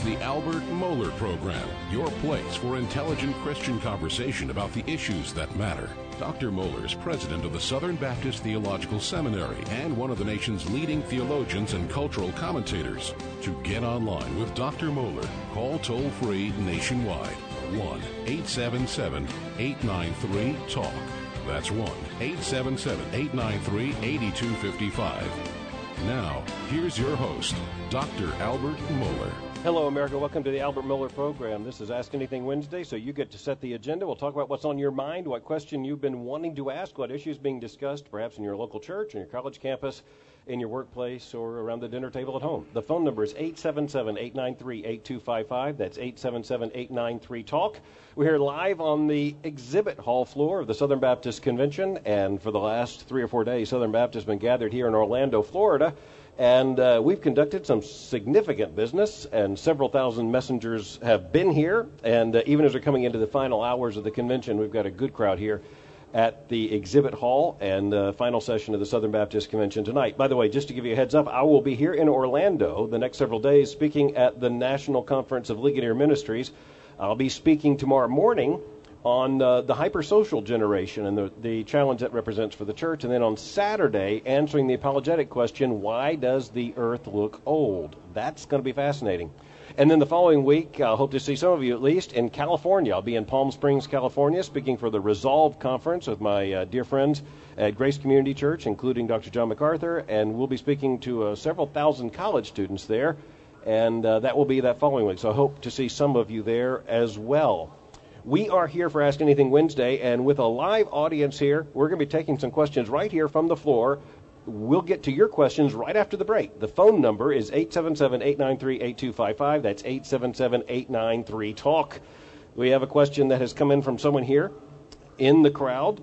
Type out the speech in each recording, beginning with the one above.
the Albert Mohler Program, your place for intelligent Christian conversation about the issues that matter. Dr. Mohler is president of the Southern Baptist Theological Seminary and one of the nation's leading theologians and cultural commentators. To get online with Dr. Mohler, call toll-free nationwide, 1-877-893-TALK. That's 1-877-893-8255. Now, here's your host, Dr. Albert Mohler. Hello, America. Welcome to the Albert Mohler Program. This is Ask Anything Wednesday, so you get to set the agenda. We'll talk about what's on your mind, what question you've been wanting to ask, what issues being discussed, perhaps in your local church, in your college campus, in your workplace, or around the dinner table at home. The phone number is 877-893-8255. That's 877-893-TALK. We're here live on the exhibit hall floor of the Southern Baptist Convention, and for the last 3 or 4 days, Southern Baptist has been gathered here in Orlando, Florida. And we've conducted some significant business, and several thousand messengers have been here. And even as we're coming into the final hours of the convention, we've got a good crowd here at the exhibit hall and final session of the Southern Baptist Convention tonight. By the way, just to give you a heads up, I will be here in Orlando the next several days speaking at the National Conference of Ligonier Ministries. I'll be speaking tomorrow morning on the hypersocial generation and the challenge that represents for the church. And then on Saturday, answering the apologetic question, why does the earth look old? That's going to be fascinating. And then the following week, I hope to see some of you at least in California. I'll be in Palm Springs, California, speaking for the Resolve Conference with my dear friends at Grace Community Church, including Dr. John MacArthur. And we'll be speaking to several thousand college students there. And that will be that following week. So I hope to see some of you there as well. We are here for Ask Anything Wednesday, and with a live audience here, we're going to be taking some questions right here from the floor. We'll get to your questions right after the break. The phone number is 877-893-8255. That's 877-893-TALK. We have a question that has come in from someone here in the crowd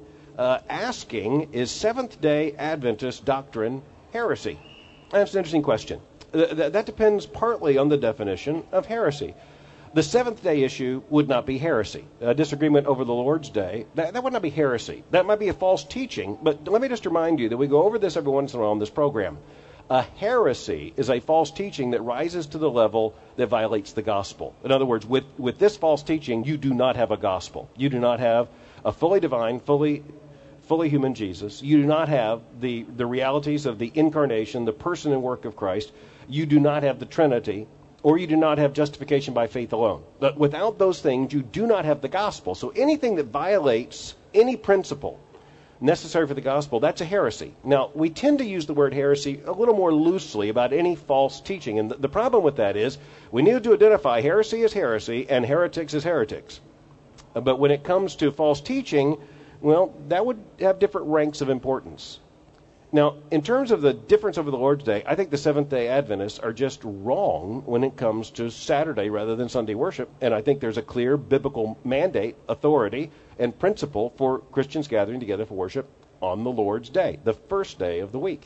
asking, is Seventh-day Adventist doctrine heresy? That's an interesting question. That depends partly on the definition of heresy. The seventh-day issue would not be heresy. A disagreement over the Lord's Day, that would not be heresy. That might be a false teaching, but let me just remind you that we go over this every once in a while on this program. A heresy is a false teaching that rises to the level that violates the gospel. In other words, with this false teaching, you do not have a gospel. You do not have a fully divine, fully human Jesus. You do not have the realities of the incarnation, the person and work of Christ. You do not have the Trinity. Or you do not have justification by faith alone. But without those things, you do not have the gospel. So anything that violates any principle necessary for the gospel, that's a heresy. Now, we tend to use the word heresy a little more loosely about any false teaching. And the problem with that is we need to identify heresy as heresy and heretics as heretics. But when it comes to false teaching, well, that would have different ranks of importance. Now, in terms of the difference over the Lord's Day, I think the Seventh-day Adventists are just wrong when it comes to Saturday rather than Sunday worship. And I think there's a clear biblical mandate, authority, and principle for Christians gathering together for worship on the Lord's Day, the first day of the week.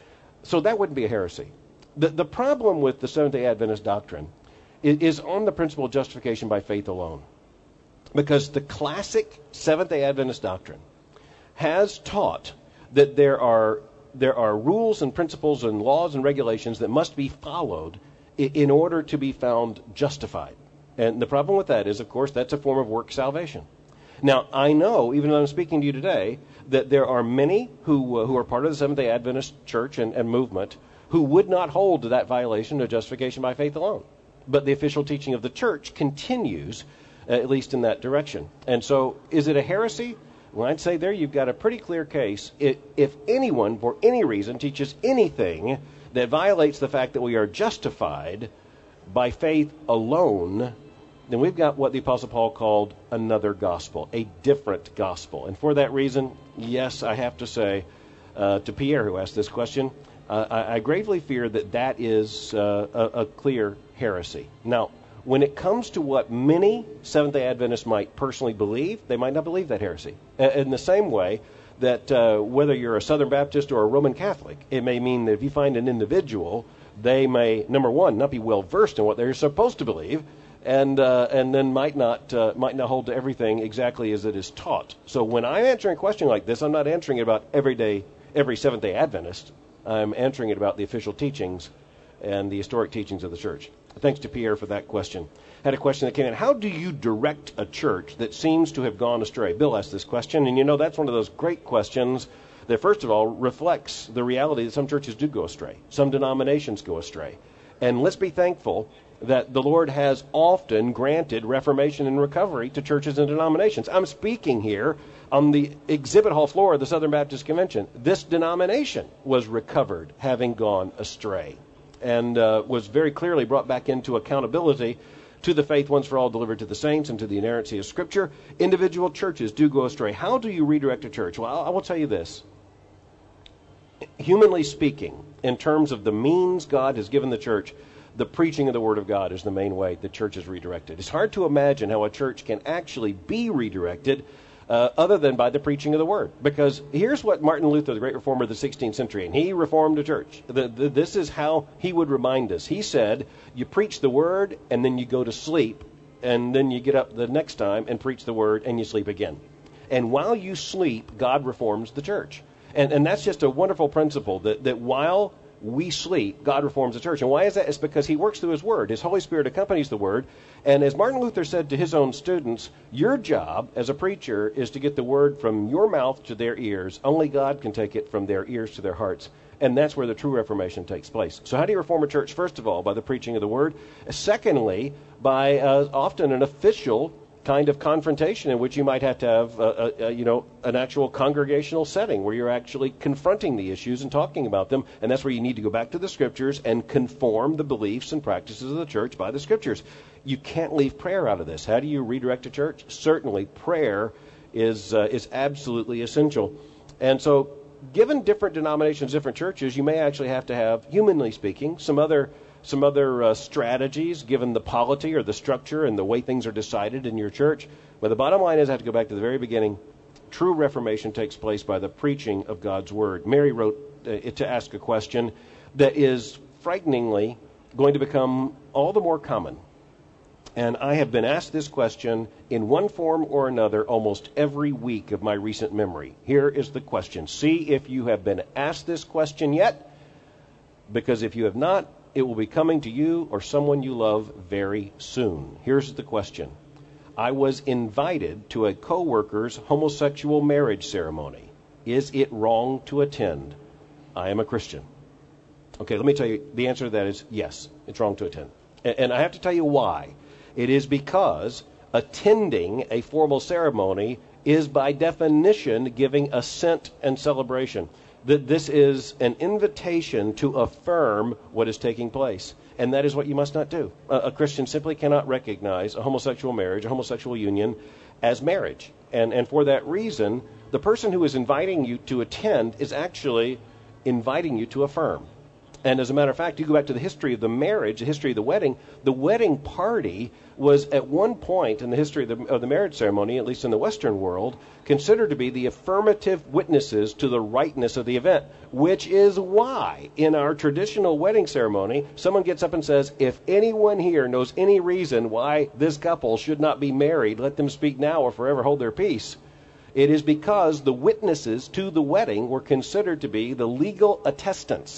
So that wouldn't be a heresy. The problem with the Seventh-day Adventist doctrine is on the principle of justification by faith alone. Because the classic Seventh-day Adventist doctrine has taught that there are rules and principles and laws and regulations that must be followed in order to be found justified. And the problem with that is, of course, that's a form of work salvation. Now, I know, even though I'm speaking to you today, that there are many who are part of the Seventh-day Adventist church and movement who would not hold to that violation of justification by faith alone. But the official teaching of the church continues, at least in that direction. And so, is it a heresy? Well, I'd say there you've got a pretty clear case. If anyone, for any reason, teaches anything that violates the fact that we are justified by faith alone, then we've got what the Apostle Paul called another gospel, a different gospel. And for that reason, yes, I have to say to Pierre, who asked this question, I gravely fear that is a clear heresy. Now, when it comes to what many Seventh-day Adventists might personally believe, they might not believe that heresy. In the same way that whether you're a Southern Baptist or a Roman Catholic, it may mean that if you find an individual, they may, number one, not be well versed in what they're supposed to believe, and then might not hold to everything exactly as it is taught. So when I'm answering a question like this, I'm not answering it about every Seventh-day Adventist. I'm answering it about the official teachings and the historic teachings of the church. Thanks to Pierre for that question. Had a question that came in. How do you direct a church that seems to have gone astray? Bill asked this question, and that's one of those great questions that, first of all, reflects the reality that some churches do go astray. Some denominations go astray. And let's be thankful that the Lord has often granted reformation and recovery to churches and denominations. I'm speaking here on the exhibit hall floor of the Southern Baptist Convention. This denomination was recovered, having gone astray, and was very clearly brought back into accountability to the faith once for all delivered to the saints and to the inerrancy of Scripture. Individual churches do go astray. How do you redirect a church? Well, I will tell you this. Humanly speaking, in terms of the means God has given the church, the preaching of the Word of God is the main way the church is redirected. It's hard to imagine how a church can actually be redirected other than by the preaching of the Word. Because here's what Martin Luther, the great reformer of the 16th century, and he reformed a church. This is how he would remind us. He said, you preach the Word, and then you go to sleep, and then you get up the next time and preach the Word, and you sleep again. And while you sleep, God reforms the church. And that's just a wonderful principle, that while we sleep, God reforms the church. And why is that? It's because he works through his Word. His Holy Spirit accompanies the Word. And as Martin Luther said to his own students, your job as a preacher is to get the Word from your mouth to their ears. Only God can take it from their ears to their hearts. And that's where the true reformation takes place. So how do you reform a church? First of all, by the preaching of the Word. Secondly, by often an official kind of confrontation in which you might have to have an actual congregational setting where you're actually confronting the issues and talking about them. And that's where you need to go back to the Scriptures and conform the beliefs and practices of the church by the Scriptures. You can't leave prayer out of this. How do you redirect a church? Certainly, prayer is absolutely essential. And so, given different denominations, different churches, you may actually have to have, humanly speaking, some other strategies given the polity or the structure and the way things are decided in your church. But the bottom line is, I have to go back to the very beginning. True reformation takes place by the preaching of God's Word. Mary wrote to ask a question that is frighteningly going to become all the more common. And I have been asked this question in one form or another almost every week of my recent memory. Here is the question. See if you have been asked this question yet, because if you have not, it will be coming to you or someone you love very soon. Here's the question. I was invited to a co-worker's homosexual marriage ceremony. Is it wrong to attend? I am a Christian. Okay, let me tell you, the answer to that is yes, it's wrong to attend. And I have to tell you why. It is because attending a formal ceremony is by definition giving assent and celebration. That this is an invitation to affirm what is taking place. And that is what you must not do. A Christian simply cannot recognize a homosexual marriage, a homosexual union, as marriage. And for that reason, the person who is inviting you to attend is actually inviting you to affirm. And as a matter of fact, you go back to the history of the marriage, the history of the wedding party was at one point in the history of the marriage ceremony, at least in the Western world, considered to be the affirmative witnesses to the rightness of the event, which is why in our traditional wedding ceremony, someone gets up and says, if anyone here knows any reason why this couple should not be married, let them speak now or forever hold their peace. It is because the witnesses to the wedding were considered to be the legal attestants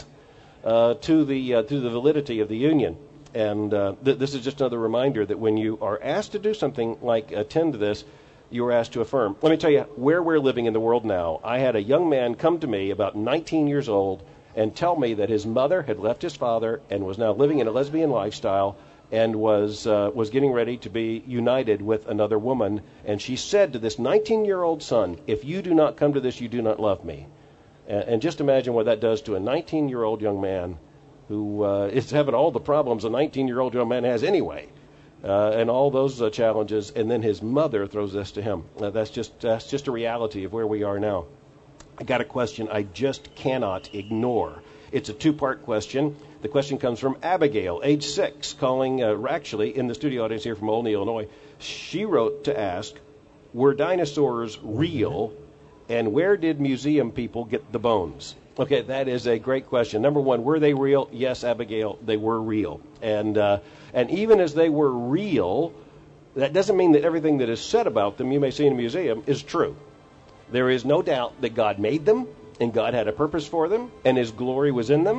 to the validity of the union. And this is just another reminder that when you are asked to do something like attend to this, you are asked to affirm. Let me tell you where we're living in the world now. I had a young man come to me about 19 years old and tell me that his mother had left his father and was now living in a lesbian lifestyle and was getting ready to be united with another woman. And she said to this 19-year-old son, if you do not come to this, you do not love me. And just imagine what that does to a 19-year-old young man who is having all the problems a 19-year-old young man has anyway, and all those challenges, and then his mother throws this to him. That's just a reality of where we are now. I got a question I just cannot ignore. It's a two-part question. The question comes from Abigail, age 6, calling actually in the studio audience here from Olney, Illinois. She wrote to ask, were dinosaurs real? And where did museum people get the bones? Okay, that is a great question. Number one, were they real? Yes, Abigail, they were real. And even as they were real, that doesn't mean that everything that is said about them you may see in a museum is true. There is no doubt that God made them, and God had a purpose for them, and His glory was in them.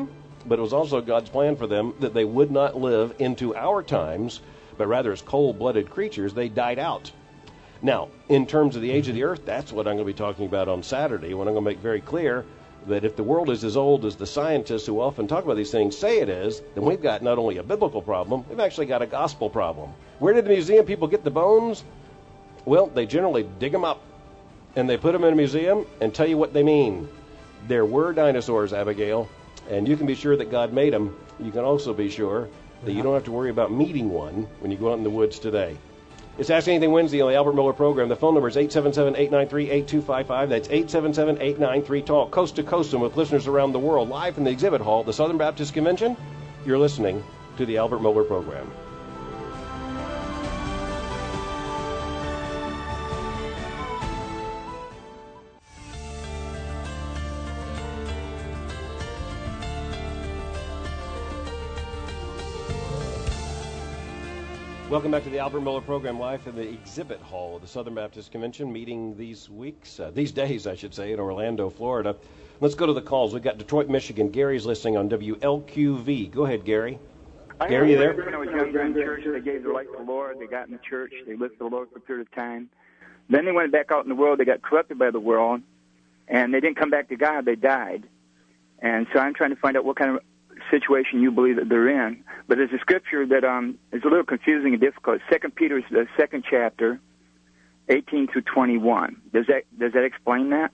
but it was also God's plan for them that they would not live into our times, but rather as cold-blooded creatures, they died out. Now, in terms of the age of the earth, that's what I'm going to be talking about on Saturday, when I'm going to make very clear that if the world is as old as the scientists who often talk about these things say it is, then we've got not only a biblical problem, we've actually got a gospel problem. Where did the museum people get the bones? Well, they generally dig them up, and they put them in a museum and tell you what they mean. There were dinosaurs, Abigail, and you can be sure that God made them. You can also be sure that you don't have to worry about meeting one when you go out in the woods today. It's Ask Anything Wednesday on the Albert Miller program. The phone number is 877-893-8255. That's 877-893-TALK. Coast to coast and with listeners around the world, live from the exhibit hall at the Southern Baptist Convention. You're listening to the Albert Miller program. Welcome back to the Albert Miller program, live from the exhibit hall of the Southern Baptist Convention, meeting these days, in Orlando, Florida. Let's go to the calls. We've got Detroit, Michigan. Gary's listening on WLQV. Go ahead, Gary. Gary, you there? When I was younger in church, they gave their life to the Lord. They got in the church. They lived for the Lord for a period of time. Then they went back out in the world. They got corrupted by the world, and they didn't come back to God. They died. And so I'm trying to find out what kind of situation you believe that they're in. But there's a scripture that is a little confusing and difficult. 2 Peter, the 2nd chapter, 18 through 21. Does that explain that?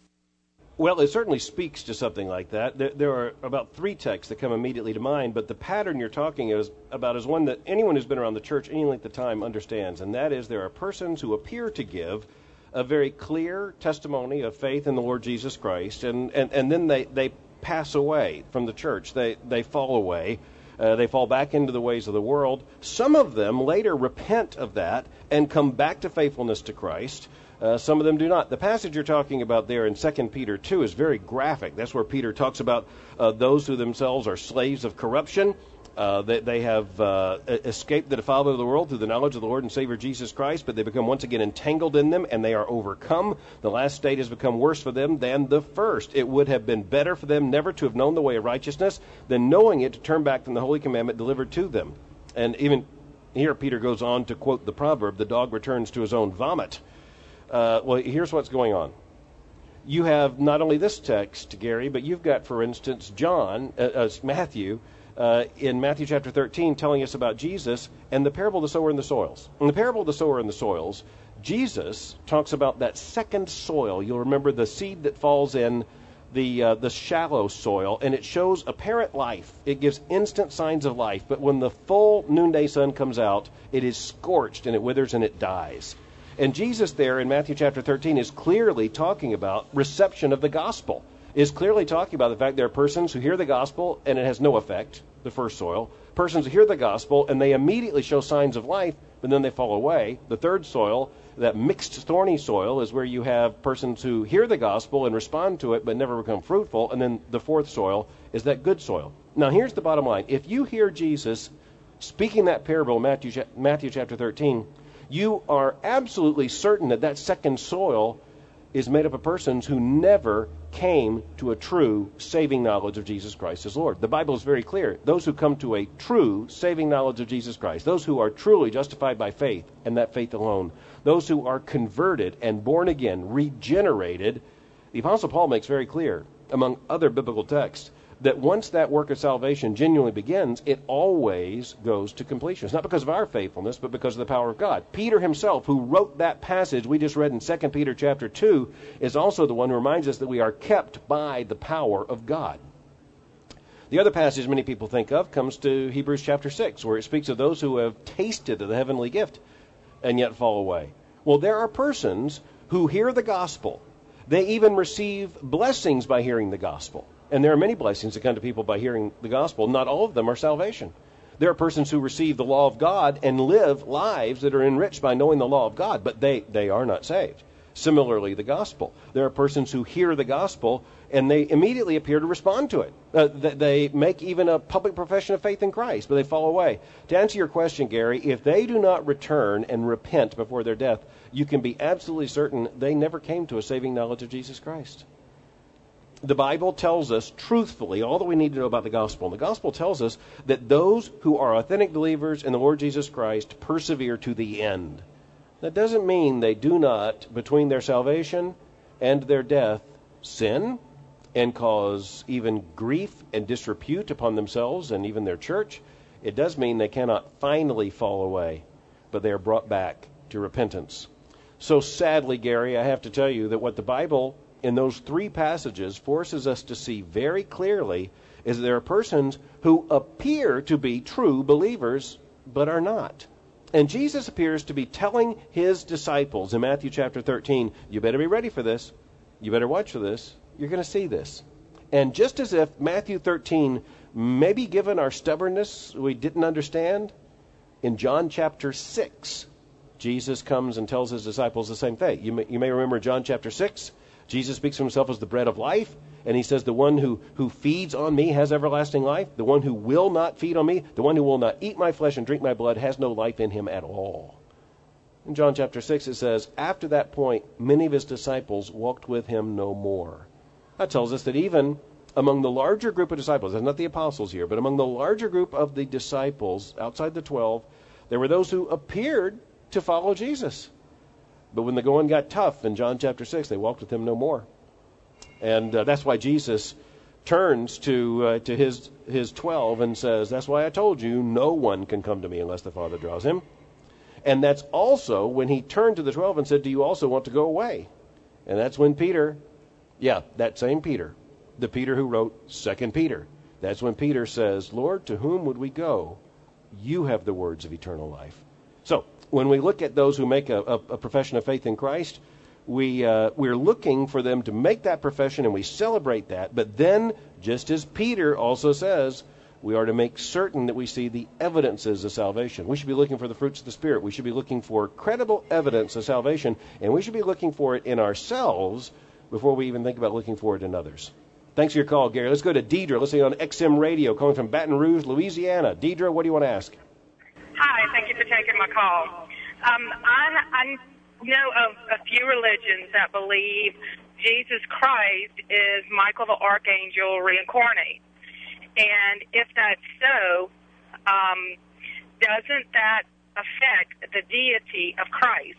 Well, it certainly speaks to something like that. There are about 3 texts that come immediately to mind, but the pattern you're talking about is one that anyone who's been around the church any length of time understands, and that is there are persons who appear to give a very clear testimony of faith in the Lord Jesus Christ, and then they pass away from the church. They fall away. They fall back into the ways of the world. Some of them later repent of that and come back to faithfulness to Christ. Some of them do not. The passage you're talking about there in 2 Peter 2 is very graphic. That's where Peter talks about those who themselves are slaves of corruption. They have escaped the defilement of the world through the knowledge of the Lord and Savior Jesus Christ, but they become once again entangled in them, and they are overcome. The last state has become worse for them than the first. It would have been better for them never to have known the way of righteousness than knowing it to turn back from the holy commandment delivered to them. And even here Peter goes on to quote the proverb, the dog returns to his own vomit. Well, here's what's going on. You have not only this text, Gary, but you've got, for instance, Matthew, in Matthew chapter 13, telling us about Jesus and the parable of the sower and the soils. In the parable of the sower and the soils, Jesus talks about that second soil. You'll remember the seed that falls in the shallow soil, and it shows apparent life. It gives instant signs of life, but when the full noonday sun comes out, it is scorched and it withers and it dies. And Jesus there in Matthew chapter 13 is clearly talking about reception of the gospel. Is clearly talking about the fact there are persons who hear the gospel and it has no effect, the first soil. Persons who hear the gospel and they immediately show signs of life, but then they fall away. The third soil, that mixed thorny soil, is where you have persons who hear the gospel and respond to it but never become fruitful. And then the fourth soil is that good soil. Now here's the bottom line. If you hear Jesus speaking that parable in Matthew chapter 13, you are absolutely certain that that second soil is made up of persons who never came to a true saving knowledge of Jesus Christ as Lord. The Bible is very clear. Those who come to a true saving knowledge of Jesus Christ, those who are truly justified by faith and that faith alone, those who are converted and born again, regenerated, the Apostle Paul makes very clear, among other biblical texts, that once that work of salvation genuinely begins, it always goes to completion. It's not because of our faithfulness, but because of the power of God. Peter himself, who wrote that passage we just read in 2 Peter chapter 2, is also the one who reminds us that we are kept by the power of God. The other passage many people think of comes to Hebrews chapter 6, where it speaks of those who have tasted of the heavenly gift and yet fall away. Well, there are persons who hear the gospel. They even receive blessings by hearing the gospel. And there are many blessings that come to people by hearing the gospel. Not all of them are salvation. There are persons who receive the law of God and live lives that are enriched by knowing the law of God, but they are not saved. Similarly, the gospel. There are persons who hear the gospel and they immediately appear to respond to it. They make even a public profession of faith in Christ, but they fall away. To answer your question, Gary, if they do not return and repent before their death, you can be absolutely certain they never came to a saving knowledge of Jesus Christ. The Bible tells us truthfully all that we need to know about the gospel. And the gospel tells us that those who are authentic believers in the Lord Jesus Christ persevere to the end. That doesn't mean they do not, between their salvation and their death, sin and cause even grief and disrepute upon themselves and even their church. It does mean they cannot finally fall away, but they are brought back to repentance. So sadly, Gary, I have to tell you that what the Bible in those three passages forces us to see very clearly is that there are persons who appear to be true believers but are not. And Jesus appears to be telling his disciples in Matthew chapter 13, you better be ready for this. You better watch for this. You're going to see this. And just as if Matthew 13, maybe given our stubbornness, we didn't understand, in John chapter 6, Jesus comes and tells his disciples the same thing. You may remember John chapter 6. Jesus speaks of himself as the bread of life. And he says, the one who feeds on me has everlasting life. The one who will not feed on me, the one who will not eat my flesh and drink my blood, has no life in him at all. In John chapter 6 it says, after that point, many of his disciples walked with him no more. That tells us that even among the larger group of disciples, that's not the apostles here, but among the larger group of the disciples outside the 12, there were those who appeared to follow Jesus. But when the going got tough in John chapter 6, they walked with him no more. And that's why Jesus turns to his 12 and says, that's why I told you, no one can come to me unless the Father draws him. And that's also when he turned to the 12 and said, do you also want to go away? And that's when Peter, that same Peter, the Peter who wrote 2 Peter, that's when Peter says, Lord, to whom would we go? You have the words of eternal life. So when we look at those who make a profession of faith in Christ, we're looking for them to make that profession, and we celebrate that. But then, just as Peter also says, we are to make certain that we see the evidences of salvation. We should be looking for the fruits of the Spirit. We should be looking for credible evidence of salvation, and we should be looking for it in ourselves before we even think about looking for it in others. Thanks for your call, Gary. Let's go to Deidre, listening on XM Radio, calling from Baton Rouge, Louisiana. Deidre, what do you want to ask? Hi, thank you for taking my call. I know of a few religions that believe Jesus Christ is Michael the Archangel reincarnate. And if that's so, doesn't that affect the deity of Christ?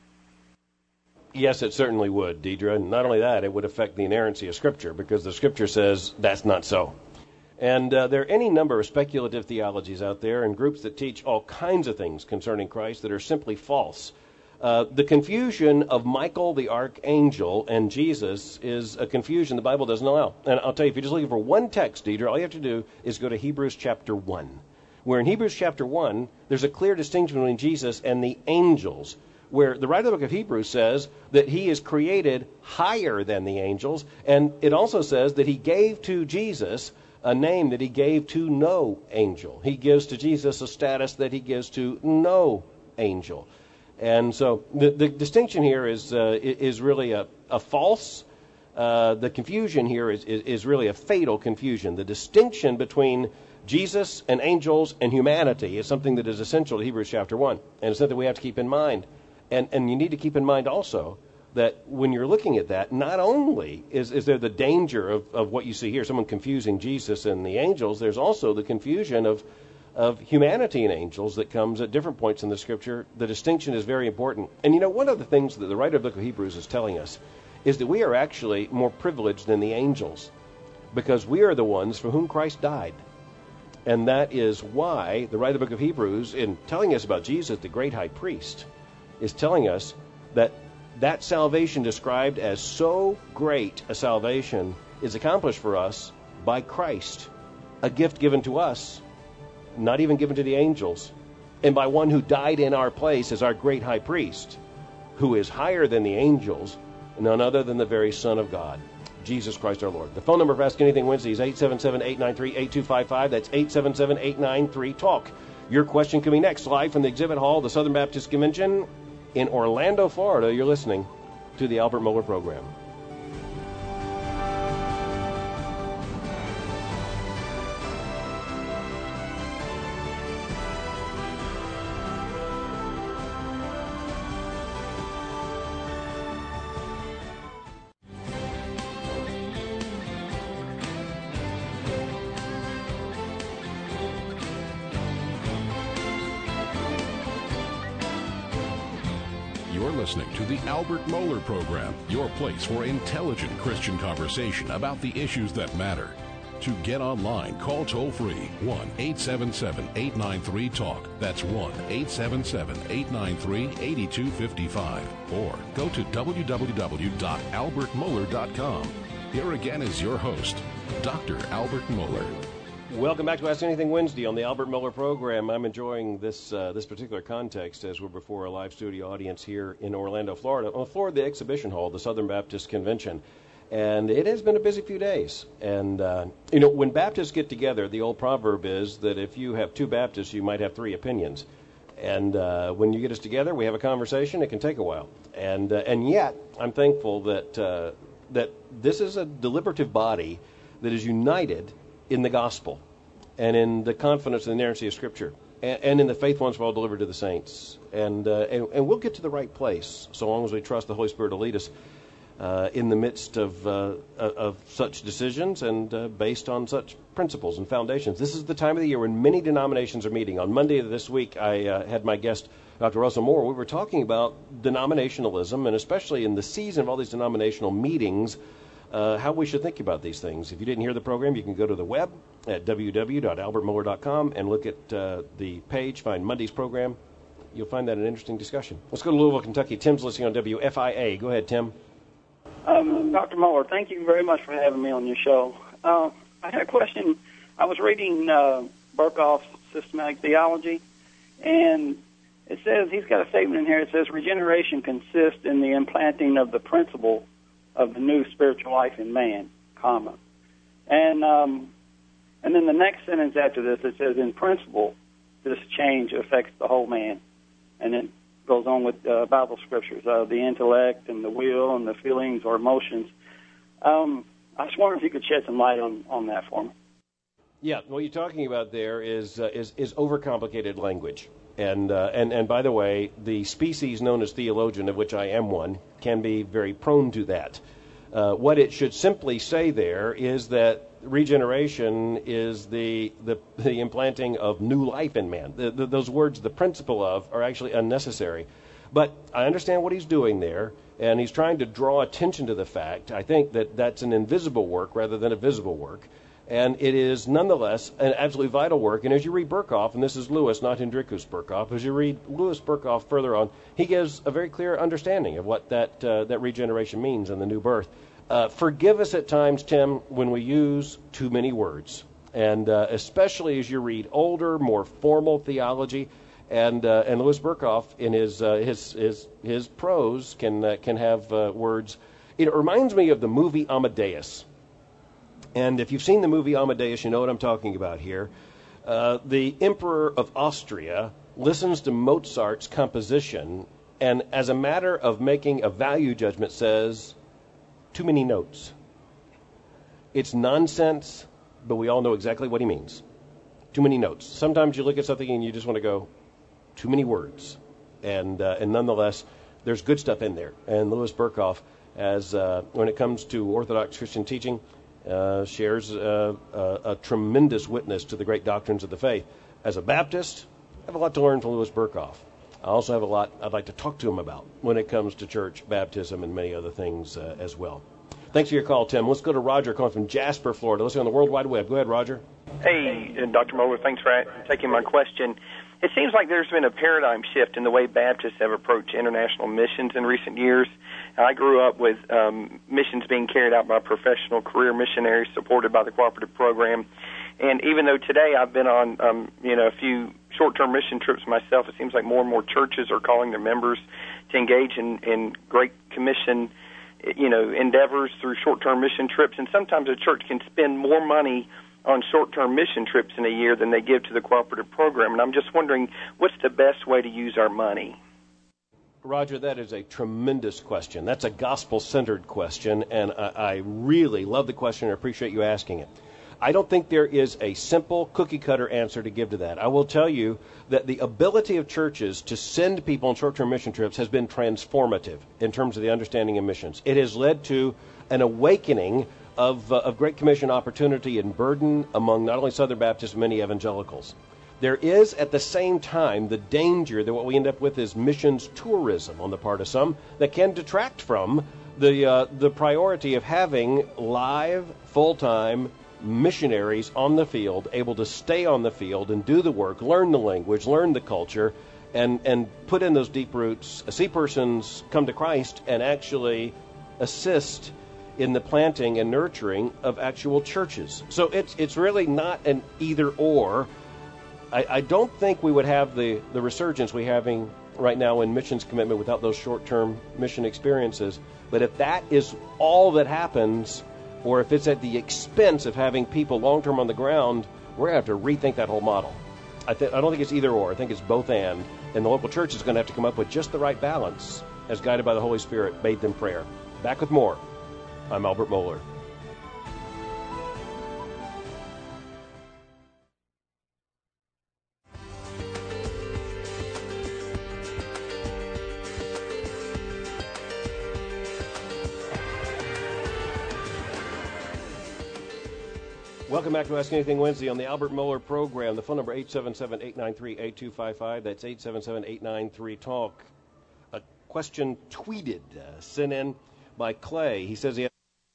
Yes, it certainly would, Deidre. And not only that, it would affect the inerrancy of Scripture, because the Scripture says that's not so. And there are any number of speculative theologies out there and groups that teach all kinds of things concerning Christ that are simply false. The confusion of Michael the Archangel and Jesus is a confusion the Bible doesn't allow. And I'll tell you, if you're just looking for one text, Deidre, all you have to do is go to Hebrews chapter 1. Where in Hebrews chapter 1, there's a clear distinction between Jesus and the angels, where the writer of the book of Hebrews says that he is created higher than the angels, and it also says that he gave to Jesus a name that he gave to no angel. He gives to Jesus a status that he gives to no angel. And so the distinction here is really a false. The confusion here is really a fatal confusion. The distinction between Jesus and angels and humanity is something that is essential to Hebrews chapter 1, and it's something we have to keep in mind. And you need to keep in mind also that when you're looking at that, not only is there the danger of what you see here, someone confusing Jesus and the angels, there's also the confusion of humanity and angels that comes at different points in the Scripture. The distinction is very important. And one of the things that the writer of the book of Hebrews is telling us is that we are actually more privileged than the angels, because we are the ones for whom Christ died. And that is why the writer of the book of Hebrews, in telling us about Jesus, the great high priest, is telling us that salvation described as so great a salvation is accomplished for us by Christ, a gift given to us, not even given to the angels, and by one who died in our place as our great high priest, who is higher than the angels, none other than the very Son of God, Jesus Christ our Lord. The phone number for Ask Anything Wednesday is 877-893-8255. That's 877-893-TALK. Your question can be next, live from the Exhibit Hall, the Southern Baptist Convention in Orlando, Florida. You're listening to the Albert Mohler Program. You're listening to the Albert Mohler Program, your place for intelligent Christian conversation about the issues that matter. To get online, call toll-free 1-877-893-TALK. That's 1-877-893-8255. Or go to www.albertmohler.com. Here again is your host, Dr. Albert Mohler. Welcome back to Ask Anything Wednesday on the Albert Mohler Program. I'm enjoying this particular context as we're before a live studio audience here in Orlando, Florida, on the floor of the exhibition hall, the Southern Baptist Convention. And it has been a busy few days. And, when Baptists get together, the old proverb is that if you have two Baptists, you might have three opinions. And when you get us together, we have a conversation. It can take a while. And yet, I'm thankful that this is a deliberative body that is united in the gospel and in the confidence and the inerrancy of Scripture and in the faith once for all delivered to the saints. And we'll get to the right place so long as we trust the Holy Spirit to lead us in the midst of such decisions and based on such principles and foundations. This is the time of the year when many denominations are meeting. On Monday of this week, I had my guest, Dr. Russell Moore. We were talking about denominationalism, and especially in the season of all these denominational meetings, how we should think about these things. If you didn't hear the program, you can go to the web at www.albertmohler.com and look at the page, find Monday's program. You'll find that an interesting discussion. Let's go to Louisville, Kentucky. Tim's listening on WFIA. Go ahead, Tim. Dr. Mohler, thank you very much for having me on your show. I had a question. I was reading Berkhoff's Systematic Theology, and it says, he's got a statement in here. It says, regeneration consists in the implanting of the principle of the new spiritual life in man, comma. And then the next sentence after this, it says, in principle, this change affects the whole man. And it goes on with Bible scriptures, the intellect and the will and the feelings or emotions. I just wonder if you could shed some light on that for me. Yeah, what you're talking about there is overcomplicated language. And by the way, the species known as theologian, of which I am one, can be very prone to that. What it should simply say there is that regeneration is the implanting of new life in man. Those words, the principle of, are actually unnecessary. But I understand what he's doing there, and he's trying to draw attention to the fact, I think, that that's an invisible work rather than a visible work. And it is nonetheless an absolutely vital work. And as you read Berkhoff, and this is Louis, not Hendrikus Berkhoff, as you read Louis Berkhoff further on, he gives a very clear understanding of what that regeneration means in the new birth. Forgive us at times, Tim, when we use too many words, and especially as you read older, more formal theology. And Louis Berkhoff, in his prose, can have words. It reminds me of the movie Amadeus. And if you've seen the movie Amadeus, you know what I'm talking about here. The Emperor of Austria listens to Mozart's composition, and as a matter of making a value judgment, says, too many notes. It's nonsense, but we all know exactly what he means. Too many notes. Sometimes you look at something and you just want to go, too many words. And nonetheless, there's good stuff in there. And Louis Berkhoff, when it comes to Orthodox Christian teaching, shares a tremendous witness to the great doctrines of the faith. As a Baptist, I have a lot to learn from Louis Berkhoff. I also have a lot I'd like to talk to him about when it comes to church, baptism, and many other things as well. Thanks for your call, Tim. Let's go to Roger calling from Jasper, Florida. Listening on the World Wide Web. Go ahead, Roger. Hey, Dr. Mohler, thanks for taking my question. It seems like there's been a paradigm shift in the way Baptists have approached international missions in recent years. I grew up with missions being carried out by professional career missionaries supported by the cooperative program. And even though today I've been on, a few short-term mission trips myself, it seems like more and more churches are calling their members to engage in Great Commission, endeavors through short-term mission trips. And sometimes a church can spend more money on short-term mission trips in a year than they give to the cooperative program. And I'm just wondering, what's the best way to use our money? Roger, that is a tremendous question. That's a gospel-centered question, and I really love the question and appreciate you asking it. I don't think there is a simple cookie-cutter answer to give to that. I will tell you that the ability of churches to send people on short-term mission trips has been transformative in terms of the understanding of missions. It has led to an awakening of Great Commission opportunity and burden among not only Southern Baptists, but many evangelicals. There is, at the same time, the danger that what we end up with is missions tourism on the part of some that can detract from the priority of having live, full-time missionaries on the field, able to stay on the field and do the work, learn the language, learn the culture, and put in those deep roots, see persons come to Christ and actually assist in the planting and nurturing of actual churches. So it's really not an either-or. I don't think we would have the resurgence we're having right now in missions commitment without those short-term mission experiences. But if that is all that happens, or if it's at the expense of having people long-term on the ground, we're going to have to rethink that whole model. I don't think it's either-or. I think it's both and the local church is going to have to come up with just the right balance as guided by the Holy Spirit, bathed in prayer. Back with more. I'm Albert Mohler. Welcome back to Ask Anything Wednesday on the Albert Mohler program. The phone number 877-893-8255. That's 877-893-TALK. A question tweeted, sent in by Clay. He says he has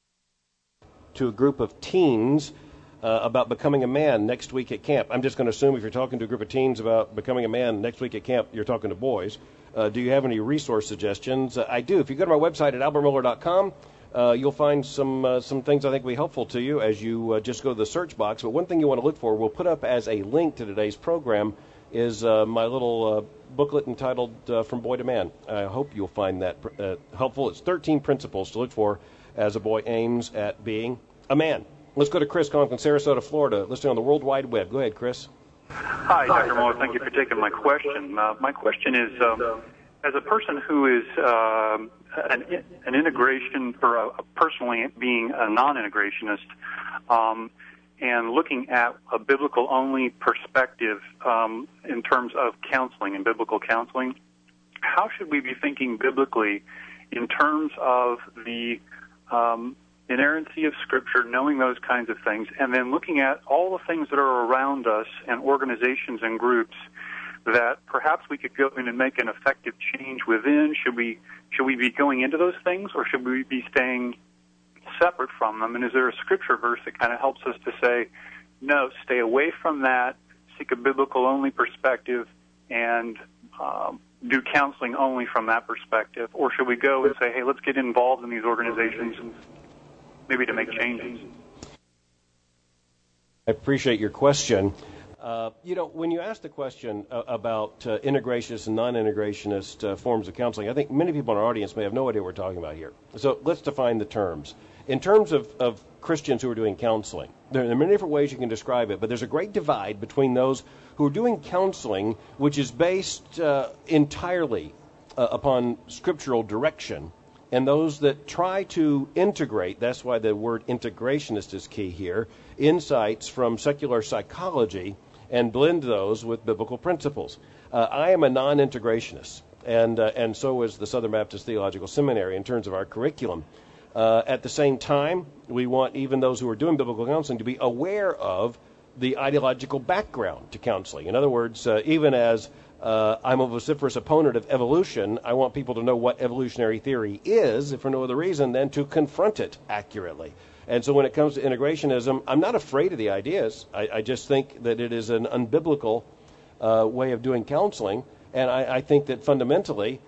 to a group of teens about becoming a man next week at camp. I'm just going to assume if you're talking to a group of teens about becoming a man next week at camp, you're talking to boys. Do you have any resource suggestions? I do. If you go to my website at albertmohler.com, you'll find some things I think will be helpful to you as you just go to the search box. But one thing you want to look for, we'll put up as a link to today's program, is my little booklet entitled From Boy to Man. I hope you'll find that helpful. It's 13 principles to look for as a boy aims at being a man. Let's go to Chris calling from Sarasota, Florida, listening on the World Wide Web. Go ahead, Chris. Hi, Dr. Mohler. Thank you for taking my question. My question is, as a person who is an integration, or personally being a non-integrationist, and looking at a biblical-only perspective in terms of counseling and biblical counseling, how should we be thinking biblically in terms of the inerrancy of Scripture, knowing those kinds of things, and then looking at all the things that are around us and organizations and groups that perhaps we could go in and make an effective change within? Should we be going into those things, or should we be staying separate from them? And is there a Scripture verse that kind of helps us to say, no, stay away from that, seek a biblical-only perspective, and do counseling only from that perspective? Or should we go and say, hey, let's get involved in these organizations maybe to make changes? I appreciate your question. When you ask the question about integrationist and non-integrationist forms of counseling, I think many people in our audience may have no idea what we're talking about here. So let's define the terms. In terms of Christians who are doing counseling, there are many different ways you can describe it, but there's a great divide between those who are doing counseling, which is based entirely upon scriptural direction, and those that try to integrate, that's why the word integrationist is key here, insights from secular psychology and blend those with biblical principles. I am a non-integrationist, and so is the Southern Baptist Theological Seminary in terms of our curriculum. At the same time, we want even those who are doing biblical counseling to be aware of the ideological background to counseling. In other words, even as I'm a vociferous opponent of evolution, I want people to know what evolutionary theory is, if for no other reason than to confront it accurately. And so when it comes to integrationism, I'm not afraid of the ideas. I just think that it is an unbiblical way of doing counseling, and I think that fundamentally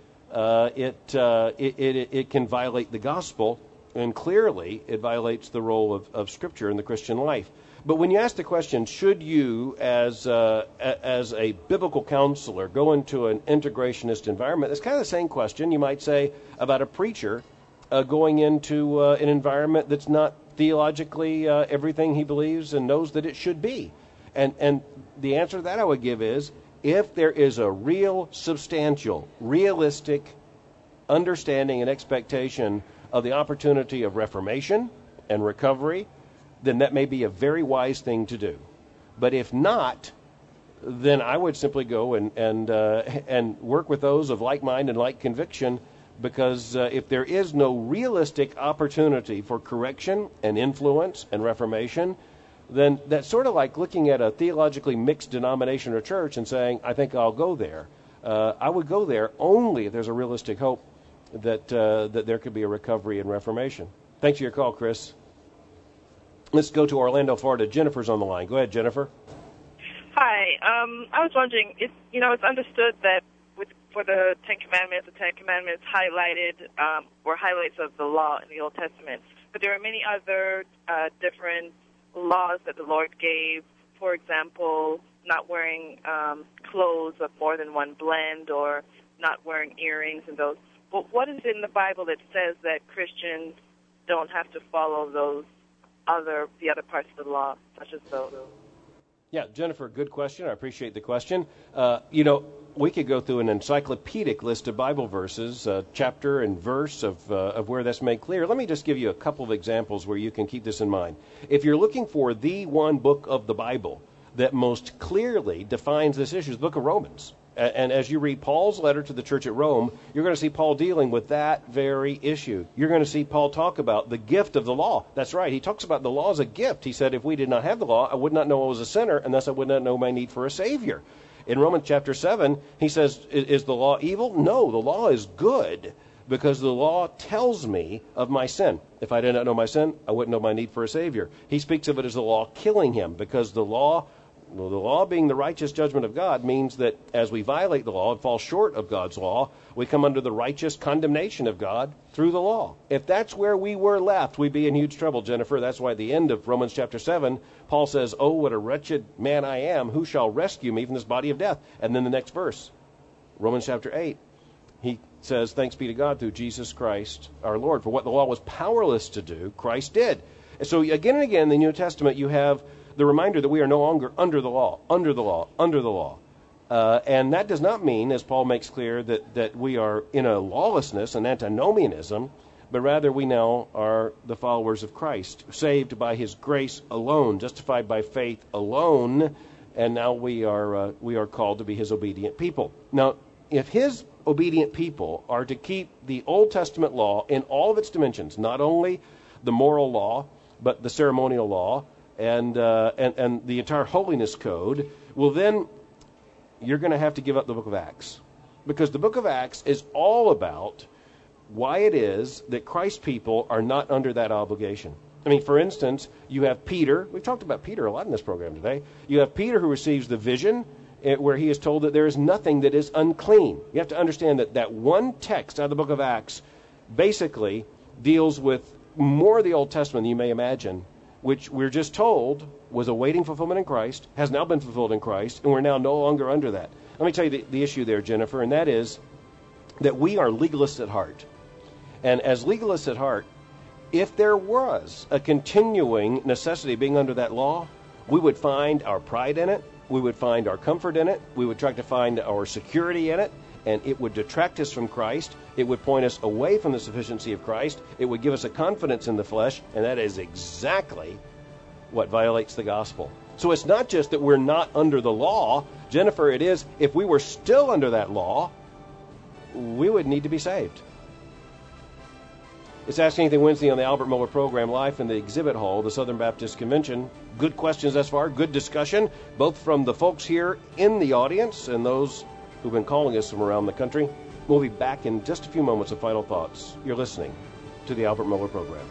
it can violate the gospel, and clearly it violates the role of Scripture in the Christian life. But when you ask the question, should you, as a biblical counselor, go into an integrationist environment, it's kind of the same question you might say about a preacher going into an environment that's not theologically everything he believes and knows that it should be. And the answer to that I would give is, if there is a real, substantial, realistic understanding and expectation of the opportunity of reformation and recovery, then that may be a very wise thing to do. But if not, then I would simply go and work with those of like mind and like conviction, because if there is no realistic opportunity for correction and influence and reformation, then that's sort of like looking at a theologically mixed denomination or church and saying, I think I'll go there. I would go there only if there's a realistic hope that there could be a recovery and reformation. Thanks for your call, Chris. Let's go to Orlando, Florida. Jennifer's on the line. Go ahead, Jennifer. Hi. I was wondering, it's understood that for the Ten Commandments highlighted or highlights of the law in the Old Testament. But there are many other different laws that the Lord gave. For example, not wearing clothes of more than one blend, or not wearing earrings and those. But what is in the Bible that says that Christians don't have to follow the other parts of the law, such as those? Yeah, Jennifer, good question. I appreciate the question. We could go through an encyclopedic list of Bible verses, chapter and verse of where that's made clear. Let me just give you a couple of examples where you can keep this in mind. If you're looking for the one book of the Bible that most clearly defines this issue, the book of Romans. And as you read Paul's letter to the church at Rome, you're going to see Paul dealing with that very issue. You're going to see Paul talk about the gift of the law. That's right. He talks about the law as a gift. He said, if we did not have the law, I would not know I was a sinner, and thus I would not know my need for a Savior. In Romans chapter 7, he says, is the law evil? No, the law is good, because the law tells me of my sin. If I did not know my sin, I wouldn't know my need for a Savior. He speaks of it as the law killing him, because the law being the righteous judgment of God means that as we violate the law and fall short of God's law, we come under the righteous condemnation of God through the law. If that's where we were left, we'd be in huge trouble, Jennifer. That's why at the end of Romans chapter 7, Paul says, oh, what a wretched man I am. Who shall rescue me from this body of death? And then the next verse, Romans chapter 8, he says, thanks be to God through Jesus Christ our Lord. For what the law was powerless to do, Christ did. And so again and again in the New Testament, you have the reminder that we are no longer under the law. And that does not mean, as Paul makes clear, that we are in a lawlessness, an antinomianism, but rather we now are the followers of Christ, saved by his grace alone, justified by faith alone, and now we are called to be his obedient people. Now, if his obedient people are to keep the Old Testament law in all of its dimensions, not only the moral law, but the ceremonial law, and the entire holiness code, well then you're going to have to give up the book of Acts. Because the book of Acts is all about why it is that Christ's people are not under that obligation. I mean, for instance, you have Peter. We've talked about Peter a lot in this program today. You have Peter who receives the vision where he is told that there is nothing that is unclean. You have to understand that one text out of the book of Acts basically deals with more of the Old Testament than you may imagine, which we're just told was awaiting fulfillment in Christ, has now been fulfilled in Christ, and we're now no longer under that. Let me tell you the issue there, Jennifer, and that is that we are legalists at heart. And as legalists at heart, if there was a continuing necessity being under that law, we would find our pride in it, we would find our comfort in it, we would try to find our security in it, and it would detract us from Christ. It would point us away from the sufficiency of Christ. It would give us a confidence in the flesh, and that is exactly what violates the gospel. So it's not just that we're not under the law. Jennifer, it is, if we were still under that law, we would need to be saved. It's Ask Anything Wednesday on the Albert Mohler program, live in the exhibit hall, the Southern Baptist Convention. Good questions thus far, good discussion, both from the folks here in the audience and those who've been calling us from around the country. We'll be back in just a few moments of final thoughts. You're listening to the Albert Mohler program.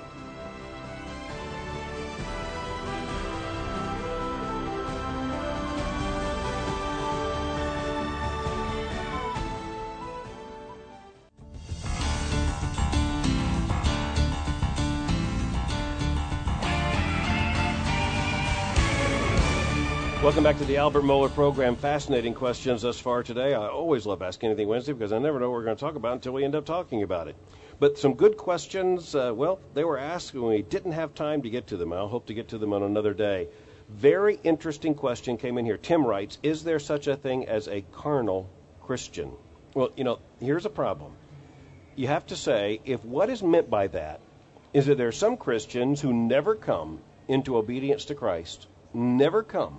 Welcome back to the Albert Mohler program. Fascinating questions thus far today. I always love Ask Anything Wednesday because I never know what we're going to talk about until we end up talking about it. But some good questions, they were asked when we didn't have time to get to them. I'll hope to get to them on another day. Very interesting question came in here. Tim writes, is there such a thing as a carnal Christian? Well, here's a problem. You have to say, if what is meant by that is that there are some Christians who never come into obedience to Christ, never come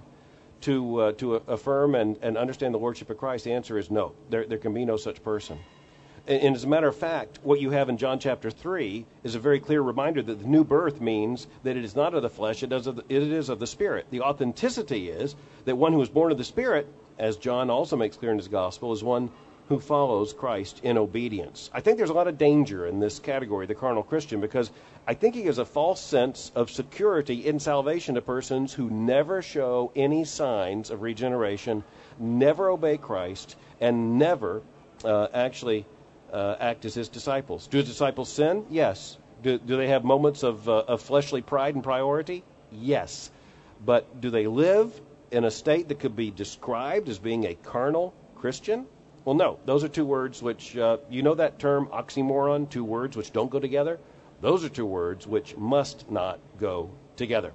to affirm and understand the Lordship of Christ, the answer is no. There can be no such person. And as a matter of fact, what you have in John chapter 3 is a very clear reminder that the new birth means that it is not of the flesh, it is of the Spirit. The authenticity is that one who is born of the Spirit, as John also makes clear in his gospel, is one who follows Christ in obedience. I think there's a lot of danger in this category, the carnal Christian, because I think he gives a false sense of security in salvation to persons who never show any signs of regeneration, never obey Christ, and never actually act as his disciples. Do his disciples sin? Yes. Do they have moments of fleshly pride and priority? Yes. But do they live in a state that could be described as being a carnal Christian? Well, no. Those are two words which, you know that term, oxymoron, two words which don't go together? Those are two words which must not go together.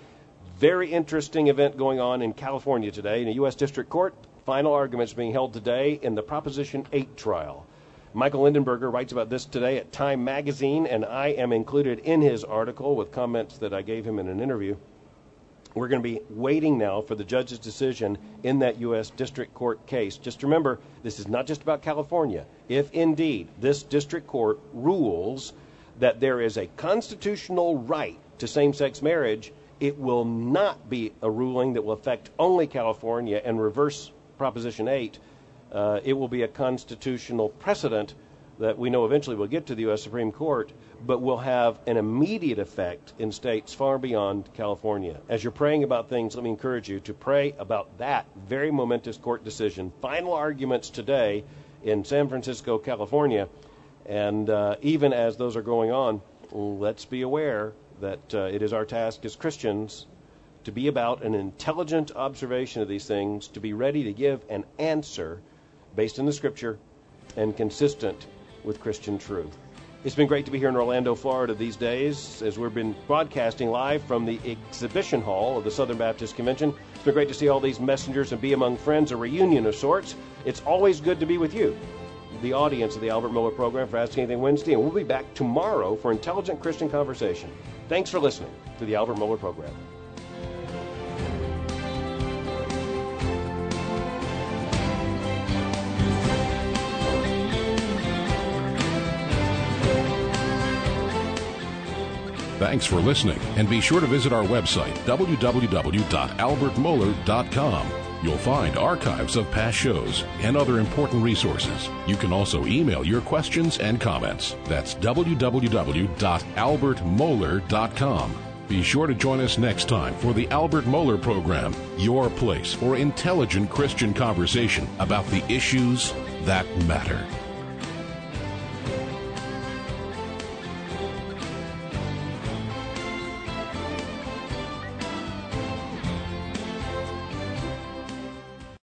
Very interesting event going on in California today in a U.S. District Court. Final arguments being held today in the Proposition 8 trial. Michael Lindenberger writes about this today at Time Magazine, and I am included in his article with comments that I gave him in an interview. We're going to be waiting now for the judge's decision in that U.S. District Court case. Just remember, this is not just about California. If indeed this district court rules that there is a constitutional right to same-sex marriage, it will not be a ruling that will affect only California and reverse Proposition 8. It will be a constitutional precedent that we know eventually will get to the U.S. Supreme Court, but will have an immediate effect in states far beyond California. As you're praying about things, let me encourage you to pray about that very momentous court decision. Final arguments today in San Francisco, California, and even as those are going on, let's be aware that it is our task as Christians to be about an intelligent observation of these things, to be ready to give an answer based in the Scripture and consistent with Christian truth. It's been great to be here in Orlando, Florida these days as we've been broadcasting live from the exhibition hall of the Southern Baptist Convention. It's been great to see all these messengers and be among friends, a reunion of sorts. It's always good to be with you, the audience of the Albert Mohler program, for Ask Anything Wednesday, and we'll be back tomorrow for Intelligent Christian Conversation. Thanks for listening to the Albert Mohler program. Thanks for listening, and be sure to visit our website, www.albertmohler.com. You'll find archives of past shows and other important resources. You can also email your questions and comments. That's www.albertmohler.com. Be sure to join us next time for the Albert Mohler program, your place for intelligent Christian conversation about the issues that matter.